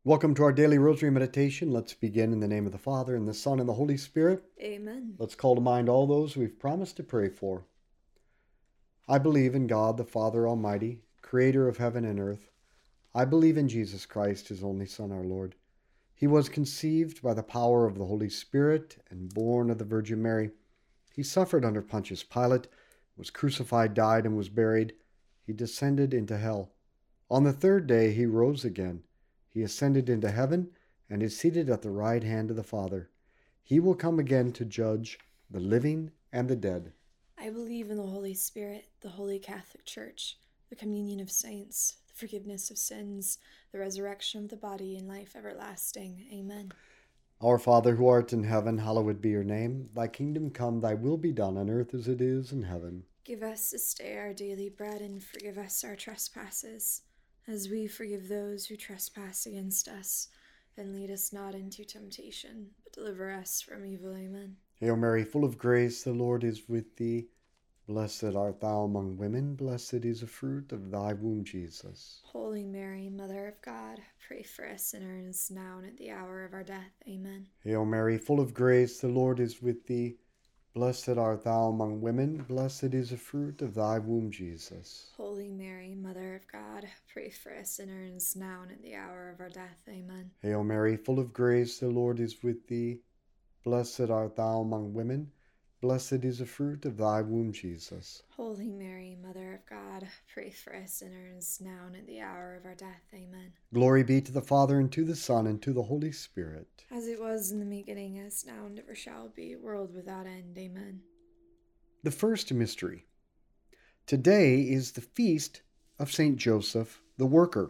Welcome to our daily rosary meditation. Let's begin in the name of the Father, and the Son, and the Holy Spirit. Amen. Let's call to mind all those we've promised to pray for. I believe in God, the Father Almighty, creator of heaven and earth. I believe in Jesus Christ, his only Son, our Lord. He was conceived by the power of the Holy Spirit and born of the Virgin Mary. He suffered under Pontius Pilate, was crucified, died, and was buried. He descended into hell. On the third day he rose again. He ascended into heaven and is seated at the right hand of the Father. He will come again to judge the living and the dead. I believe in the Holy Spirit, the Holy Catholic Church, the communion of saints, the forgiveness of sins, the resurrection of the body, and life everlasting. Amen. Our Father who art in heaven, hallowed be your name. Thy kingdom come, thy will be done on earth as it is in heaven. Give us this day our daily bread, and forgive us our trespasses, as we forgive those who trespass against us. And lead us not into temptation, but deliver us from evil. Amen. Hail Mary, full of grace, the Lord is with thee. Blessed art thou among women, blessed is the fruit of thy womb, Jesus. Holy Mary, Mother of God, pray for us sinners, now and at the hour of our death. Amen. Hail Mary, full of grace, the Lord is with thee. Blessed art thou among women, blessed is the fruit of thy womb, Jesus. Holy Mary, Mother of God, pray for us sinners, now and at the hour of our death. Amen. Hail Mary, full of grace, the Lord is with thee. Blessed art thou among women, blessed is the fruit of thy womb, Jesus. Holy Mary, Mother of God, pray for us sinners, now and at the hour of our death. Amen. Glory be to the Father, and to the Son, and to the Holy Spirit. As it was in the beginning, as now, and ever shall be, world without end. Amen. The first mystery. Today is the feast of St. Joseph the Worker.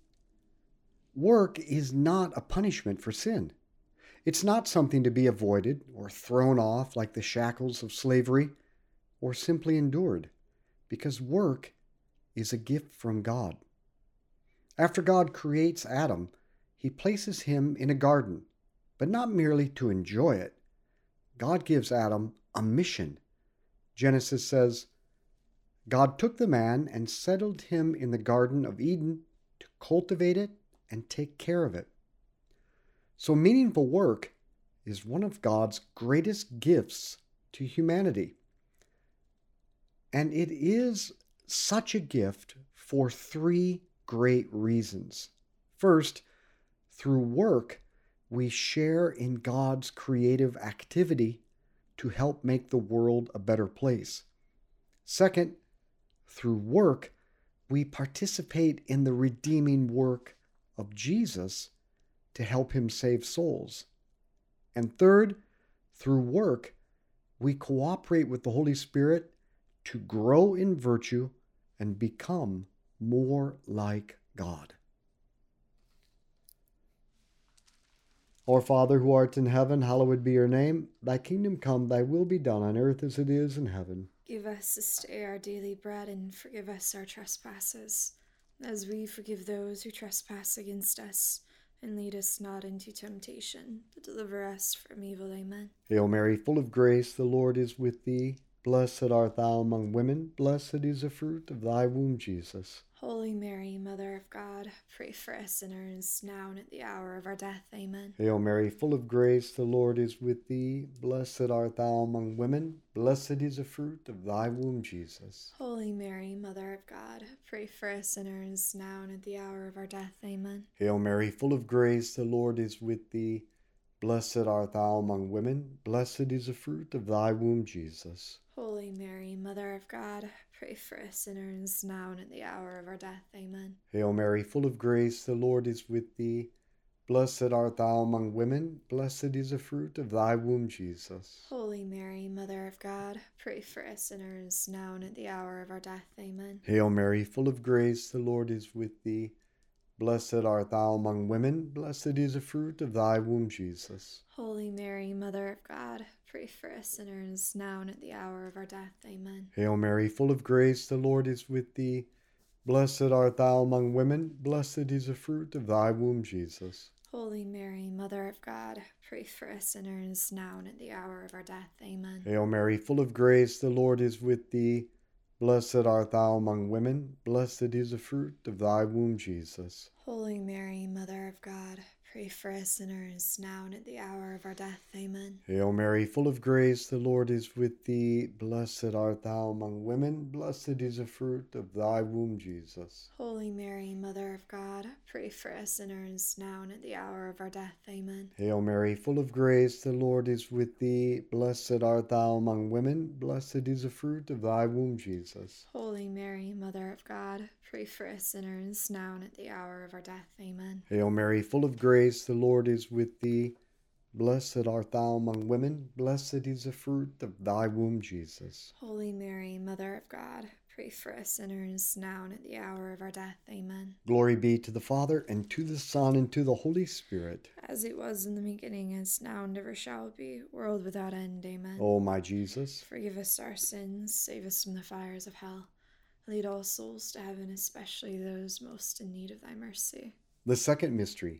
Work is not a punishment for sin. It's not something to be avoided or thrown off like the shackles of slavery, or simply endured, because work is a gift from God. After God creates Adam, he places him in a garden, but not merely to enjoy it. God gives Adam a mission. Genesis says, God took the man and settled him in the Garden of Eden to cultivate it and take care of it. So meaningful work is one of God's greatest gifts to humanity. And it is such a gift for three great reasons. First, through work, we share in God's creative activity to help make the world a better place. Second, through work, we participate in the redeeming work of Jesus to help him save souls. And third, through work, we cooperate with the Holy Spirit to grow in virtue and become more like God. Our Father who art in heaven, hallowed be your name. Thy kingdom come, thy will be done on earth as it is in heaven. Give us this day our daily bread, and forgive us our trespasses, as we forgive those who trespass against us. And lead us not into temptation, but deliver us from evil. Amen. Hail Mary, full of grace, the Lord is with thee. Blessed art thou among women, blessed is the fruit of thy womb, Jesus. Holy Mary, Mother of God, pray for us sinners, now and at the hour of our death. Amen. Hail Mary, full of grace, the Lord is with thee. Blessed art thou among women, blessed is the fruit of thy womb, Jesus. Holy Mary, Mother of God, pray for us sinners, now and at the hour of our death. Amen. Hail Mary, full of grace, the Lord is with thee. Blessed art thou among women, blessed is the fruit of thy womb, Jesus. Holy Mary, Mother of God, pray for us sinners, now and at the hour of our death. Amen. Hail Mary, full of grace, the Lord is with thee. Blessed art thou among women, blessed is the fruit of thy womb, Jesus. Holy Mary, Mother of God, pray for us sinners, now and at the hour of our death. Amen. Hail Mary, full of grace, the Lord is with thee. Blessed art thou among women, blessed is the fruit of thy womb, Jesus. Holy Mary, Mother of God, pray for us sinners, now and at the hour of our death. Amen. Hail Mary, full of grace, the Lord is with thee. Blessed art thou among women, blessed is the fruit of thy womb, Jesus. Holy Mary, Mother of God, pray for us sinners, now and at the hour of our death. Amen. Hail Mary, full of grace, the Lord is with thee. Blessed art thou among women, blessed is the fruit of thy womb, Jesus. Holy Mary, Mother of God, pray for us sinners, now and at the hour of our death. Amen. Hail Mary, full of grace, the Lord is with thee. Blessed art thou among women, blessed is the fruit of thy womb, Jesus. Holy Mary, Mother of God, pray for us sinners, now and at the hour of our death. Amen. Hail Mary, full of grace, the Lord is with thee. Blessed art thou among women, blessed is the fruit of thy womb, Jesus. Holy Mary, Mother of God, pray for us sinners, now and at the hour of our death. Amen. Hail Mary, full of grace, the Lord is with thee. Blessed art thou among women, blessed is the fruit of thy womb, Jesus. Holy Mary, Mother of God, pray for us sinners, now and at the hour of our death. Amen. Glory be to the Father, and to the Son, and to the Holy Spirit. As it was in the beginning, is now, and ever shall be, world without end. Amen. O my Jesus, forgive us our sins, save us from the fires of hell. Lead all souls to heaven, especially those most in need of thy mercy. the second mystery.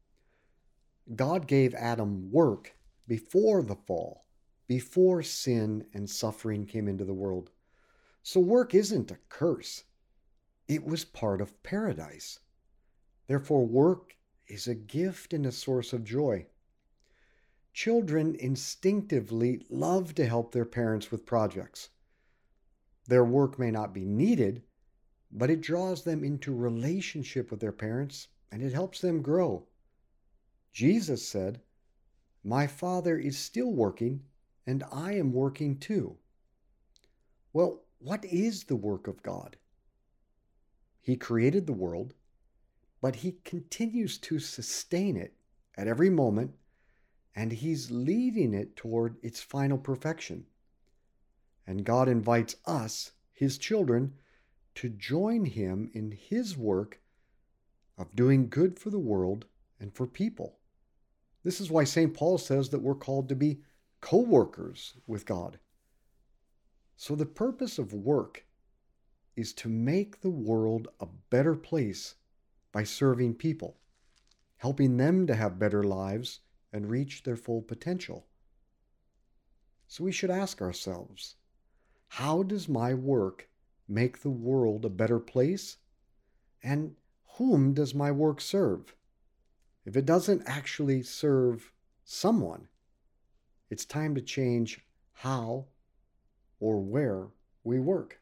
God gave Adam work before the fall, before sin and suffering came into the world. So work isn't a curse. It was part of paradise. Therefore, work is a gift and a source of joy. Children instinctively love to help their parents with projects. Their work may not be needed, but it draws them into relationship with their parents and it helps them grow. Jesus said, "My Father is still working, and I am working too." Well, what is the work of God? He created the world, but He continues to sustain it at every moment, and He's leading it toward its final perfection. And God invites us, His children, to join Him in His work of doing good for the world and for people. This is why St. Paul says that we're called to be co-workers with God. So the purpose of work is to make the world a better place by serving people, helping them to have better lives and reach their full potential. So we should ask ourselves, how does my work make the world a better place? And whom does my work serve? If it doesn't actually serve someone, it's time to change how or where we work.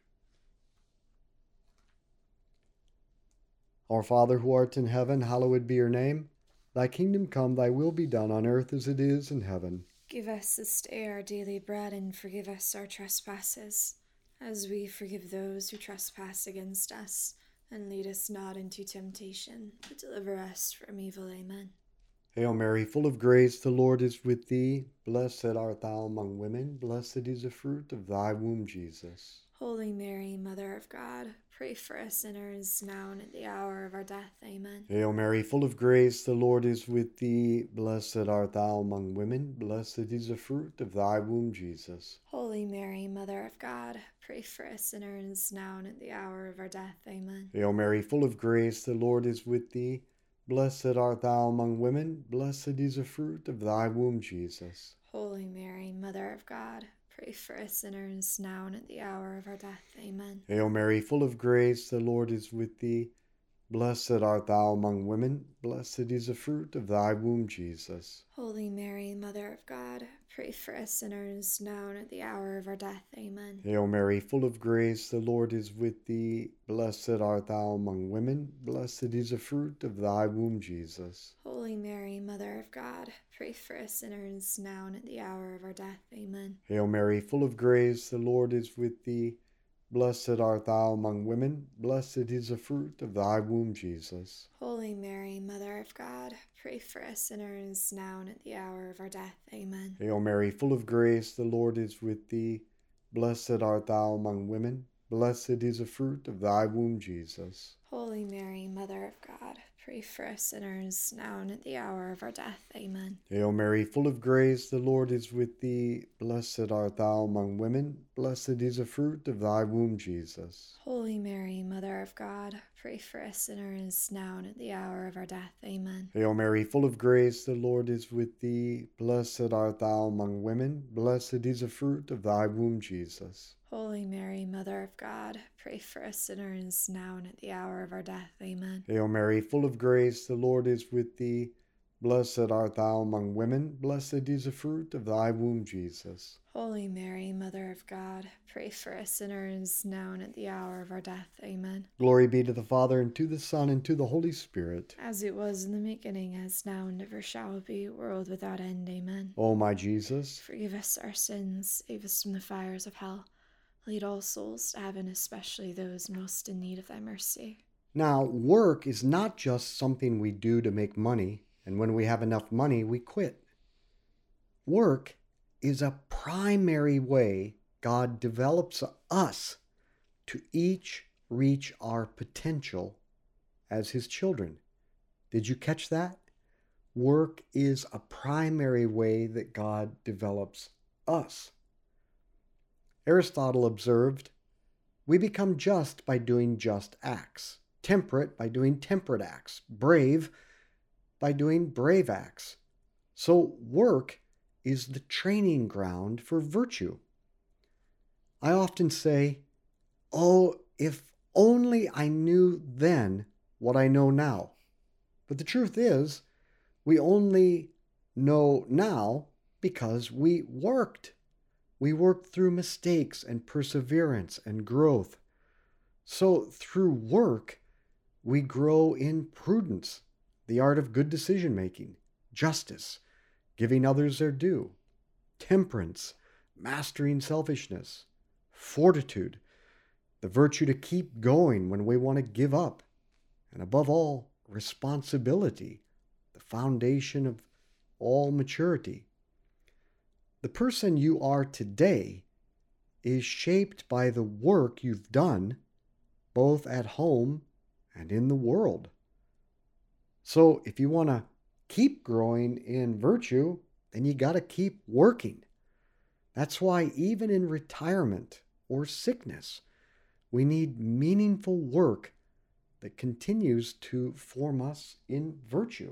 Our Father who art in heaven, hallowed be your name. Thy kingdom come, thy will be done on earth as it is in heaven. Give us this day our daily bread, and forgive us our trespasses, as we forgive those who trespass against us. And lead us not into temptation, but deliver us from evil. Amen. Hail Mary, full of grace, the Lord is with thee. Blessed art thou among women, blessed is the fruit of thy womb, Jesus. Holy Mary, Mother of God, pray for us sinners, now and at the hour of our death. Amen. Hail Mary, full of grace, the Lord is with thee. Blessed art thou among women, blessed is the fruit of thy womb, Jesus. Holy Mary, Mother of God, pray for us sinners, now and at the hour of our death. Amen. Hail Mary, full of grace, the Lord is with thee. Blessed art thou among women, blessed is the fruit of thy womb, Jesus. Holy Mary, Mother of God, pray for us sinners, now and at the hour of our death. Amen. Hail Mary, full of grace, the Lord is with thee. Blessed art thou among women, blessed is the fruit of thy womb, Jesus. Holy Mary, Mother of God, pray for us sinners, now and at the hour of our death. Amen. Hail Mary, full of grace, the Lord is with thee. Blessed art thou among women, blessed is the fruit of thy womb, Jesus. Holy Mary, Mother of God, pray for us sinners, now and at the hour of our death. Amen. Hail Mary, full of grace, the Lord is with thee. Blessed art thou among women, blessed is the fruit of thy womb, Jesus. Holy Mary, Mother of God, pray for us sinners, now and at the hour of our death. Amen. Hail Mary, full of grace, the Lord is with thee. Blessed art thou among women, blessed is the fruit of thy womb, Jesus. Holy Mary, Mother of God, pray for us sinners, now and at the hour of our death. Amen. Hail Mary, full of grace, the Lord is with thee. Blessed art thou among women, blessed is the fruit of thy womb, Jesus. Holy Mary, Mother of God, pray for us sinners, now and at the hour of our death. Amen. Hail Mary, full of grace, the Lord is with thee. Blessed art thou among women, blessed is the fruit of thy womb, Jesus. Holy Mary, Mother of God, pray for us sinners, now and at the hour of our death. Amen. Hail Mary, full of grace, the Lord is with thee. Blessed art thou among women, blessed is the fruit of thy womb, Jesus. Holy Mary, Mother of God, pray for us sinners, now and at the hour of our death. Amen. Glory be to the Father, and to the Son, and to the Holy Spirit. As it was in the beginning, as now, and ever shall be, world without end. Amen. O my Jesus, forgive us our sins, save us from the fires of hell. Lead all souls to heaven, especially those most in need of thy mercy. now work is not just something we do to make money, and when we have enough money, we quit. Work is a primary way God develops us to each reach our potential as His children. Did you catch that? Work is a primary way that God develops us. Aristotle observed, we become just by doing just acts, temperate by doing temperate acts, brave by doing brave acts. So work is the training ground for virtue. I often say, oh, if only I knew then what I know now. But the truth is, we only know now because we worked. We worked through mistakes and perseverance and growth. So through work, we grow in prudence, the art of good decision-making, justice, giving others their due, temperance, mastering selfishness, fortitude, the virtue to keep going when we want to give up, and above all, responsibility, the foundation of all maturity. The person you are today is shaped by the work you've done, both at home and in the world. So if you want to keep growing in virtue, then you got to keep working. That's why even in retirement or sickness, we need meaningful work that continues to form us in virtue.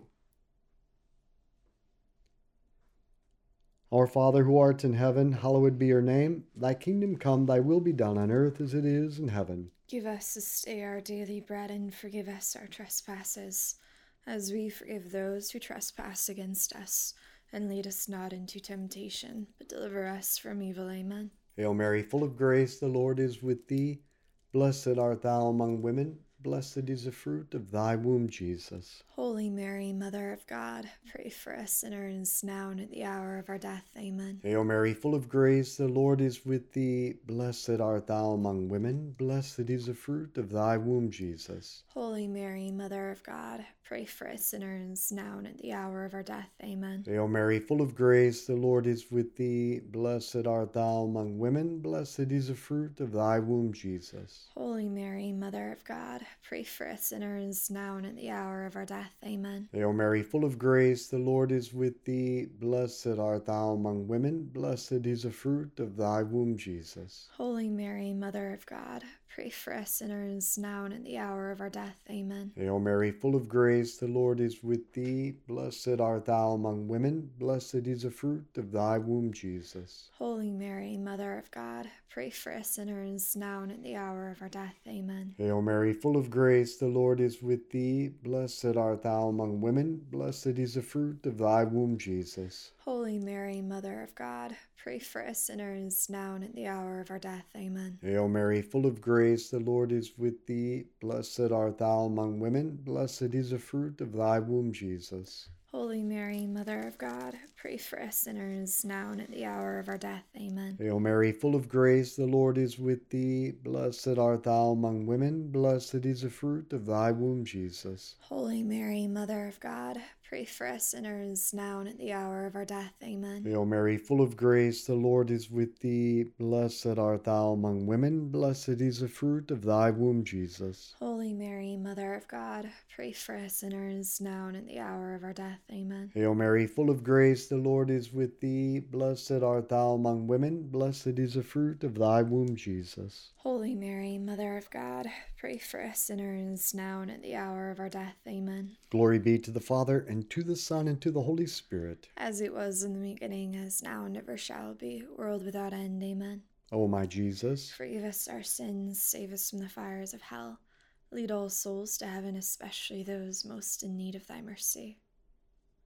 Our Father who art in heaven, hallowed be your name. Thy kingdom come, thy will be done on earth as it is in heaven. Give us this day our daily bread, and forgive us our trespasses, as we forgive those who trespass against us. And lead us not into temptation, but deliver us from evil. Amen. Hail Mary, full of grace, the Lord is with thee. Blessed art thou among women, blessed is the fruit of thy womb, Jesus. Holy Mary, Mother of God, pray for us sinners, now and at the hour of our death. Amen. Hail Mary, full of grace, the Lord is with thee. Blessed art thou among women, blessed is the fruit of thy womb, Jesus. Holy Mary, Mother of God, pray for us sinners, now and at the hour of our death. Amen. Hail Mary, full of grace, the Lord is with thee. Blessed art thou among women, blessed is the fruit of thy womb, Jesus. Holy Mary, Mother of God, pray for us sinners, now and at the hour of our death. Amen. Hail Mary, full of grace, the Lord is with thee. Blessed art thou among women, blessed is the fruit of thy womb, Jesus. Holy Mary, Mother of God, pray for us sinners, now and at the hour of our death. Amen. Hail Mary, full of grace, the Lord is with thee. Blessed art thou among women, blessed is the fruit of thy womb, Jesus. Holy Mary, Mother of God, pray for us sinners, now and at the hour of our death. Amen. Hail Mary, full of grace, the Lord is with thee. Blessed art thou among women, blessed is the fruit of thy womb, Jesus. Holy Mary, Mother of God, pray for us sinners, now and at the hour of our death. Amen. Hail Mary, full of grace, the Lord is with thee. Blessed art thou among women, blessed is the fruit of thy womb, Jesus. Holy Mary, Mother of God, pray for us sinners, now and at the hour of our death. Amen. Hail Mary, full of grace, the Lord is with thee. Blessed art thou among women, blessed is the fruit of thy womb, Jesus. Holy Mary, Mother of God, pray for us sinners, now and at the hour of our death. Amen. Hail Mary, full of grace, the Lord is with thee. Blessed art thou among women, blessed is the fruit of thy womb, Jesus. Holy Mary, Mother of God, pray for us sinners, now and at the hour of our death. Amen. Hail Mary, full of grace, the Lord is with thee. Blessed art thou among women, blessed is the fruit of thy womb, Jesus. Holy Mary, Mother of God, pray for us sinners, now and at the hour of our death. Amen. Glory be to the Father, and to the Son, and to the Holy Spirit. As it was in the beginning, as now, and ever shall be, world without end. Amen. O my Jesus, forgive us our sins, save us from the fires of hell. Lead all souls to heaven, especially those most in need of thy mercy.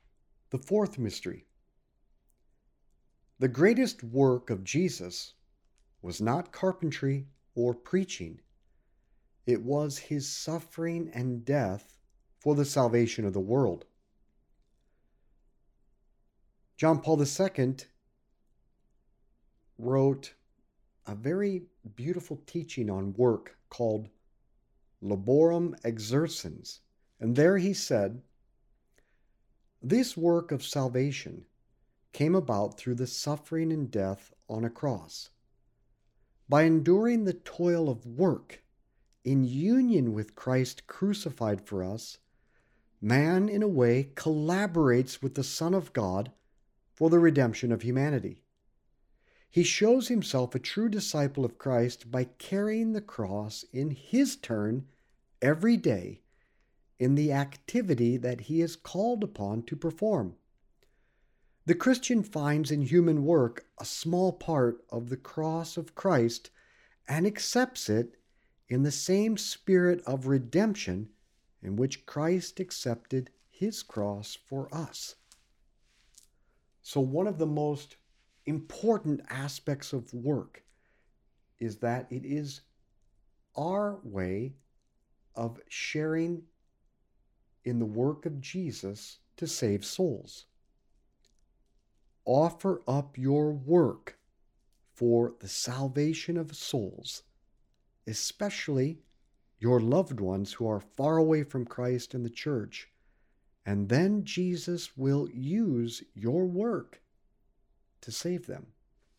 The fourth mystery. The greatest work of Jesus was not carpentry or preaching. It was his suffering and death for the salvation of the world. John Paul II wrote a very beautiful teaching on work called Laborem Exercens. And there he said, this work of salvation came about through the suffering and death on a cross. By enduring the toil of work in union with Christ crucified for us, man in a way collaborates with the Son of God for the redemption of humanity. He shows himself a true disciple of Christ by carrying the cross in his turn every day in the activity that he is called upon to perform. The Christian finds in human work a small part of the cross of Christ and accepts it in the same spirit of redemption in which Christ accepted his cross for us. So one of the most important aspects of work is that it is our way of sharing in the work of Jesus to save souls. Offer up your work for the salvation of souls, especially your loved ones who are far away from Christ and the church, and then Jesus will use your work to save them.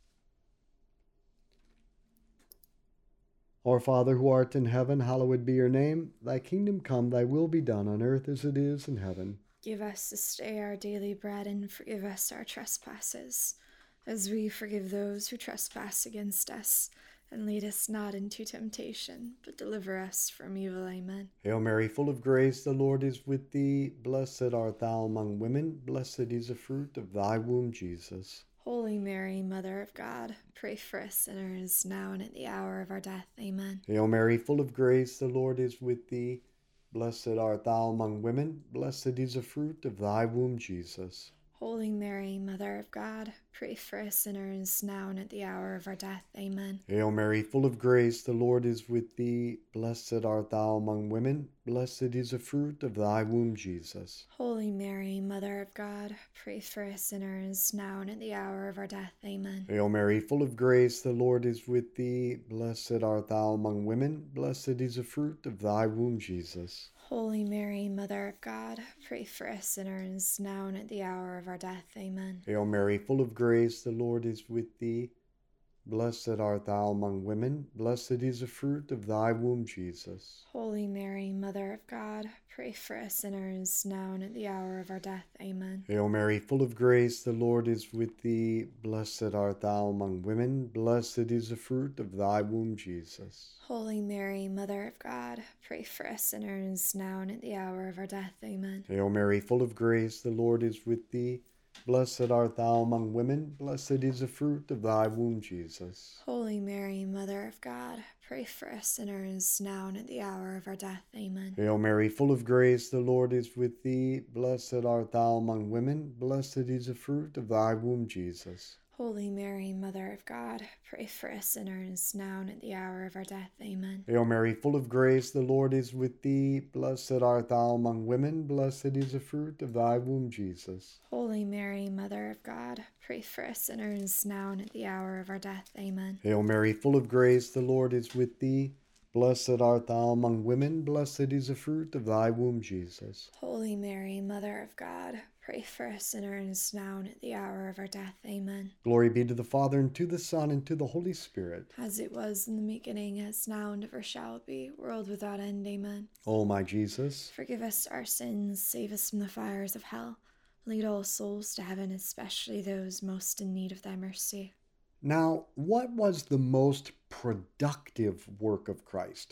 Our Father who art in heaven, hallowed be your name. Thy kingdom come, thy will be done on earth as it is in heaven. Give us this day our daily bread, and forgive us our trespasses, as we forgive those who trespass against us. And lead us not into temptation, but deliver us from evil. Amen. Hail Mary, full of grace, the Lord is with thee. Blessed art thou among women. Blessed is the fruit of thy womb, Jesus. Holy Mary, Mother of God, pray for us sinners, now and at the hour of our death. Amen. Hail Mary, full of grace, the Lord is with thee. Blessed art thou among women. Blessed is the fruit of thy womb, Jesus. Holy Mary, Mother of God, pray for us sinners, now and at the hour of our death. Amen. Hail Mary, full of grace, the Lord is with thee. Blessed art thou among women. Blessed is the fruit of thy womb, Jesus. Holy Mary, Mother of God, pray for us sinners, now and at the hour of our death. Amen. Hail Mary, full of grace, the Lord is with thee. Blessed art thou among women. Blessed is the fruit of thy womb, Jesus. Holy Mary, Mother of God, pray for us sinners, now and at the hour of our death. Amen. Hail Mary, full of grace, the Lord is with thee. Blessed art thou among women. Blessed is the fruit of thy womb, Jesus. Holy Mary, Mother of God, pray for us sinners, now and at the hour of our death. Amen. Hail Mary, full of grace, the Lord is with thee. Blessed art thou among women. Blessed is the fruit of thy womb, Jesus. Holy Mary, Mother of God, pray for us sinners, now and at the hour of our death. Amen. Hail Mary, full of grace, the Lord is with thee. Blessed art thou among women. Blessed is the fruit of thy womb, Jesus. Holy Mary, Mother of God, pray for us sinners, now and at the hour of our death. Amen. Hail Mary, full of grace, the Lord is with thee. Blessed art thou among women. Blessed is the fruit of thy womb, Jesus. Holy Mary, Mother of God, pray for us sinners, now and at the hour of our death. Amen. Hail Mary, full of grace, the Lord is with thee. Blessed art thou among women. Blessed is the fruit of thy womb, Jesus. Holy Mary, Mother of God, pray for us sinners, now and at the hour of our death. Amen. Hail Mary, full of grace, the Lord is with thee. Blessed art thou among women. Blessed is the fruit of thy womb, Jesus. Holy Mary, Mother of God, pray for us sinners, now and at the hour of our death. Amen. Glory be to the Father, and to the Son, and to the Holy Spirit. As it was in the beginning, as now, and ever shall be, world without end. Amen. O my Jesus, forgive us our sins, save us from the fires of hell. Lead all souls to heaven, especially those most in need of thy mercy. now what was the most productive work of Christ?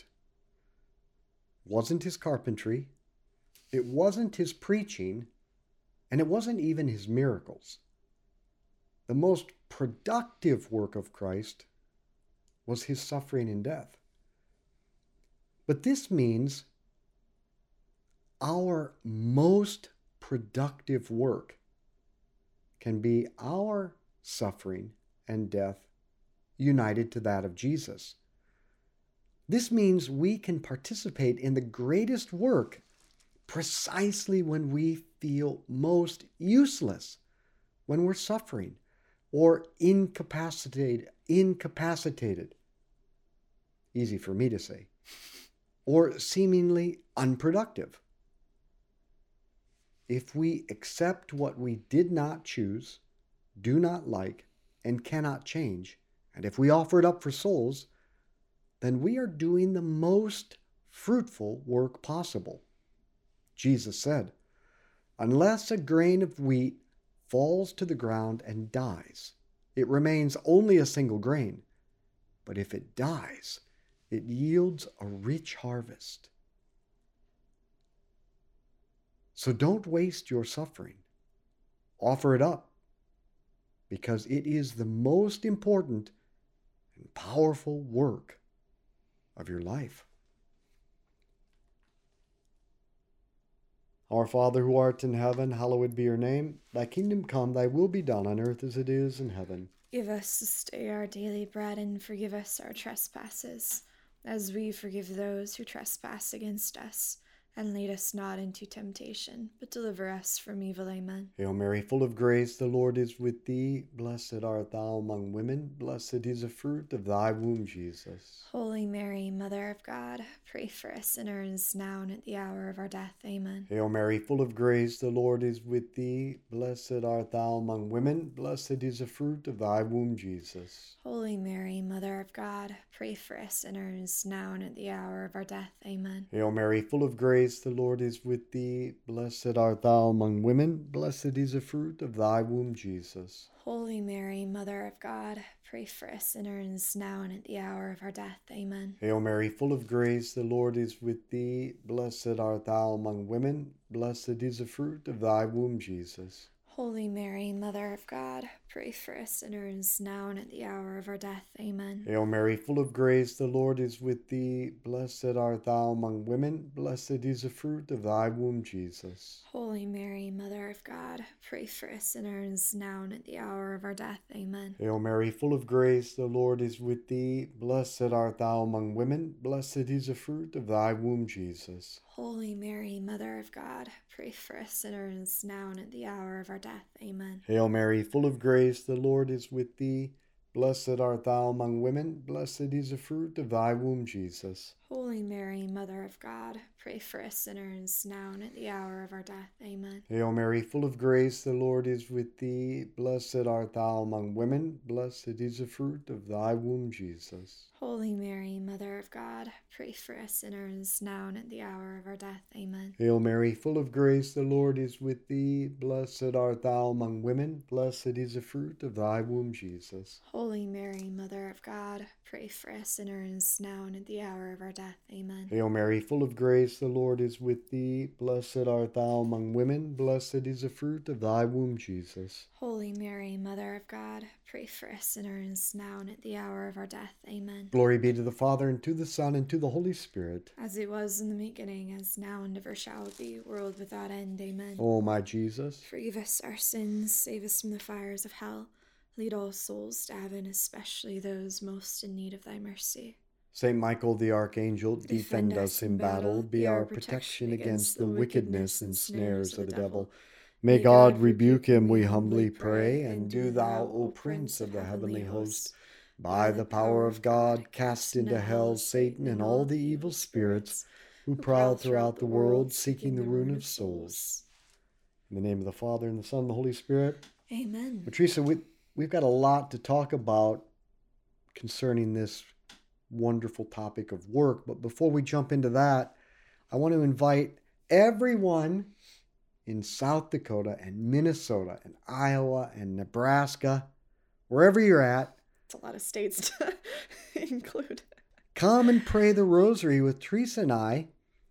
Wasn't his carpentry, it wasn't his preaching, and it wasn't even his miracles. The most productive work of Christ was his suffering and death. But this means our most productive work can be our suffering and death united to that of Jesus. This means we can participate in the greatest work precisely when we feel most useless, when we're suffering or incapacitated. Easy for me to say. Or seemingly unproductive. If we accept what we did not choose, do not like, and cannot change, and if we offer it up for souls, then we are doing the most fruitful work possible. Jesus said, "Unless a grain of wheat falls to the ground and dies, it remains only a single grain. But if it dies, it yields a rich harvest." So don't waste your suffering. Offer it up, because it is the most important and powerful work of your life. Our Father who art in heaven, hallowed be your name. Thy kingdom come, thy will be done on earth as it is in heaven. Give us this day our daily bread, and forgive us our trespasses, as we forgive those who trespass against us. And lead us not into temptation, but deliver us from evil. Amen. Hail Mary, full of grace, the Lord is with thee. Blessed art thou among women. Blessed is the fruit of thy womb, Jesus. Holy Mary, Mother of God, pray for us sinners, now and at the hour of our death. Amen. Hail Mary, full of grace, the Lord is with thee. Blessed art thou among women. Blessed is the fruit of thy womb, Jesus. Holy Mary, Mother of God, pray for us sinners, now and at the hour of our death. Amen. Hail Mary, full of grace, the Lord is with thee. Blessed art thou among women. Blessed is the fruit of thy womb, Jesus. Holy Mary, Mother of God, pray for us sinners, now and at the hour of our death. Amen. Hail Mary, full of grace, the Lord is with thee. Blessed art thou among women. Blessed is the fruit of thy womb, Jesus. Holy Mary, Mother of God, pray for us sinners, now and at the hour of our death. Amen. Hail Mary, full of grace, the Lord is with thee. Blessed art thou among women. Blessed is the fruit of thy womb, Jesus. Holy Mary, Mother of God, pray for us sinners, now and at the hour of our death. Amen. Hail Mary, full of grace, the Lord is with thee. Blessed art thou among women. Blessed is the fruit of thy womb, Jesus. Holy Mary, Mother of God, pray for us sinners, now and at the hour of our death. Amen. Hail Mary, full of grace, the Lord is with thee. Blessed art thou among women. Blessed is the fruit of thy womb, Jesus. Holy Mary, Mother of God, pray for us sinners, now and at the hour of our death. Amen. Hail Mary, full of grace, the Lord is with thee. Blessed art thou among women. Blessed is the fruit of thy womb, Jesus. Holy Mary, Mother of God, pray for us sinners, now and at the hour of our death. Amen. Hail Mary, full of grace, the Lord is with thee. Blessed art thou among women. Blessed is the fruit of thy womb, Jesus. Holy Mary, Mother of God, pray for us sinners, now and at the hour of our death. Amen. Hail Mary, full of grace, the Lord is with thee. Blessed art thou among women. Blessed is the fruit of thy womb, Jesus. Holy Mary, Mother of God, pray for us sinners, now and at the hour of our death. Amen. Glory be to the Father, and to the Son, and to the Holy Spirit. As it was in the beginning, as now and ever shall be, world without end. Amen. O my Jesus, forgive us our sins, save us from the fires of hell. Lead all souls to heaven, especially those most in need of thy mercy. Saint Michael the Archangel, defend us in battle. Be our protection against the wickedness and snares of the devil. May God rebuke him, we humbly pray. And do thou, O Prince of the heavenly host, by the power of God, cast into hell Satan and all the evil spirits who prowl throughout the world, seeking the ruin of souls. In the name of the Father, and the Son, and the Holy Spirit. Amen. Teresa, we've got a lot to talk about concerning this wonderful topic of work. But before we jump into that, I want to invite everyone in South Dakota and Minnesota and Iowa and Nebraska, wherever you're at. It's a lot of states to include. Come and pray the rosary with Teresa and I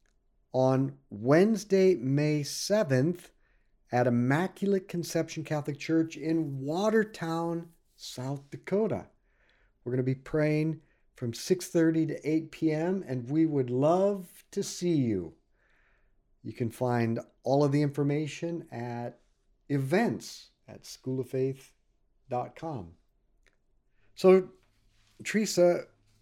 on Wednesday, May 7th at Immaculate Conception Catholic Church in Watertown, South Dakota. We're going to be praying from 6:30 to 8 p.m. and we would love to see you. You can find all of the information at events at schooloffaith.com. So, Teresa,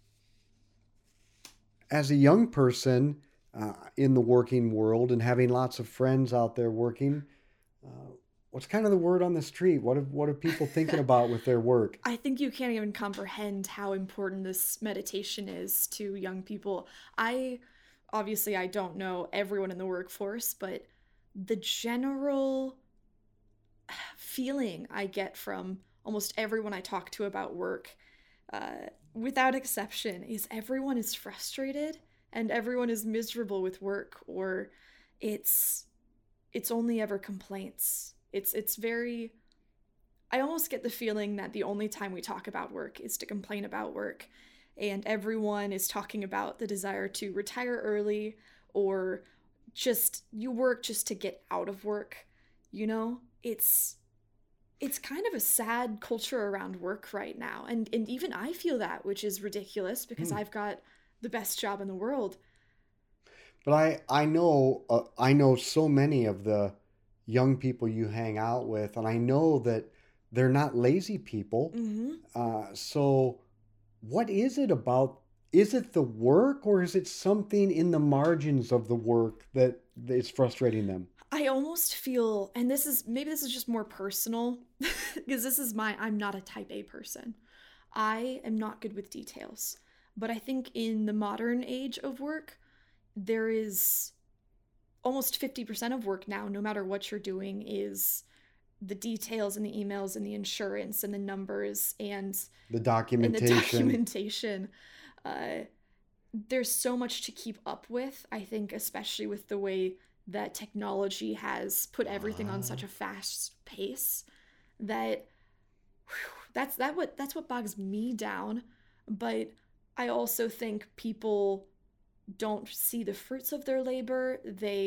as a young person in the working world and having lots of friends out there working, what's kind of the word on the street? What are people thinking about with their work? I think you can't even comprehend how important this meditation is to young people. Obviously I don't know everyone in the workforce, but the general feeling I get from almost everyone I talk to about work, without exception, is everyone is frustrated and everyone is miserable with work, or it's only ever complaints. It's very, I almost get the feeling that the only time we talk about work is to complain about work, and everyone is talking about the desire to retire early, or just you work just to get out of work. You know, it's kind of a sad culture around work right now, and even I feel that, which is ridiculous because I've got the best job in the world. But I know so many of the young people you hang out with, and I know that they're not lazy people. So what is it about? Is it the work, or is it something in the margins of the work that is frustrating them? I almost feel, and this is just more personal, because I'm not a type A person. I am not good with details. But I think in the modern age of work, there is almost 50% of work now, no matter what you're doing, is the details and the emails and the insurance and the numbers and the documentation. There's so much to keep up with, I think, especially with the way that technology has put everything on such a fast pace, that that's what bogs me down. But I also think people don't see the fruits of their labor.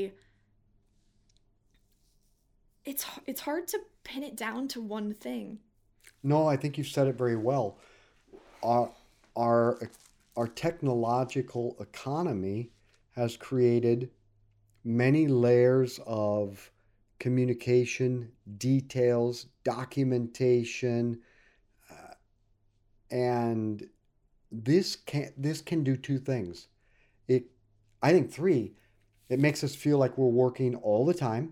It's hard to pin it down to one thing. No, I think you've said it very well. Our technological economy has created many layers of communication, details, documentation, and this can do two things. I think three. It makes us feel like we're working all the time.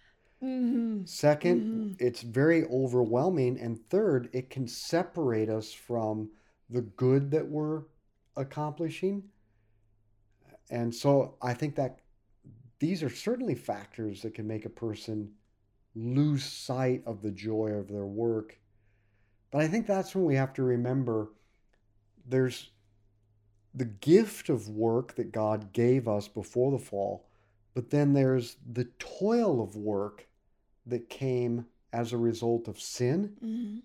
Second, it's very overwhelming. And third, it can separate us from the good that we're accomplishing. And so I think that these are certainly factors that can make a person lose sight of the joy of their work. But I think that's when we have to remember there's the gift of work that God gave us before the fall, but then there's the toil of work that came as a result of sin.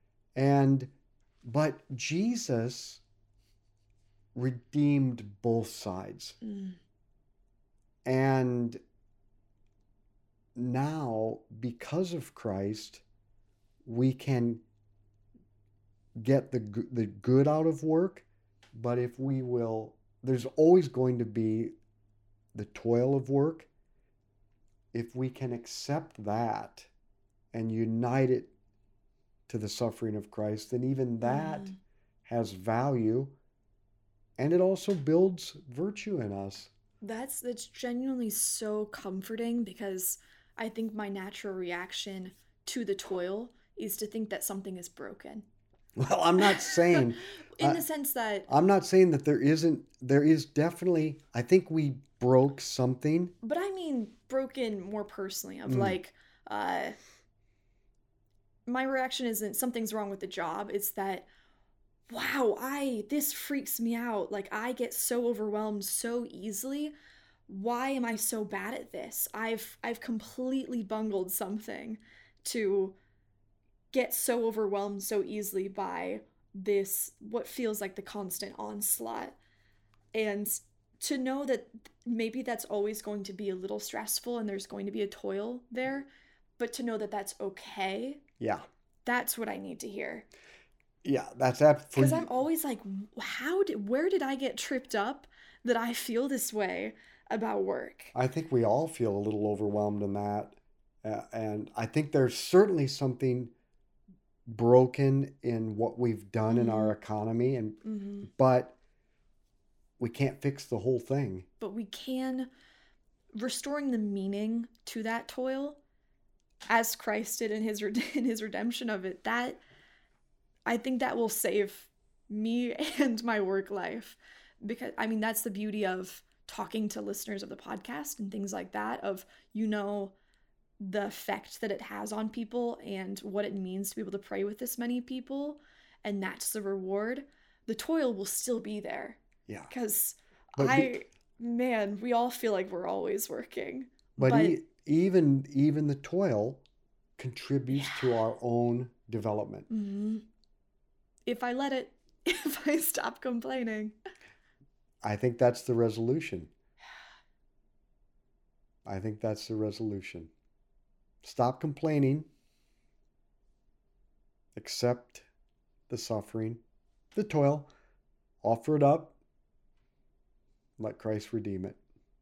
But Jesus redeemed both sides. And now, because of Christ, we can get the good out of work. But if we will, there's always going to be the toil of work. If we can accept that and unite it to the suffering of Christ, then even that has value, and it also builds virtue in us. That's genuinely so comforting, because I think my natural reaction to the toil is to think that something is broken. Well, I'm not saying in the sense that I'm not saying that there is definitely, I think we broke something. But I mean broken more personally, of like, my reaction isn't something's wrong with the job. It's that, wow, this freaks me out. Like, I get so overwhelmed so easily. Why am I so bad at this? I've completely bungled something to get so overwhelmed so easily by this, what feels like the constant onslaught. And to know that maybe that's always going to be a little stressful and there's going to be a toil there, but to know that that's okay. Yeah. That's what I need to hear. Yeah, that's that. Because I'm always like, where did I get tripped up that I feel this way about work? I think we all feel a little overwhelmed in that. And I think there's certainly something broken in what we've done in our economy, but we can't fix the whole thing. But we can, restoring the meaning to that toil, as Christ did in his redemption of it. That, I think that will save me and my work life, because I mean that's the beauty of talking to listeners of the podcast and things like that, of the effect that it has on people and what it means to be able to pray with this many people, and that's the reward. The toil will still be there. Yeah. Because But we all feel like we're always working. But even the toil contributes to our own development. If I stop complaining. I think that's the resolution. Stop complaining. Accept the suffering, the toil. Offer it up. Let Christ redeem it.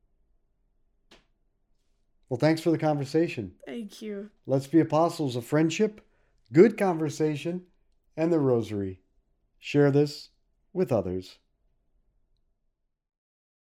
Well, thanks for the conversation. Thank you. Let's be apostles of friendship, good conversation, and the rosary. Share this with others.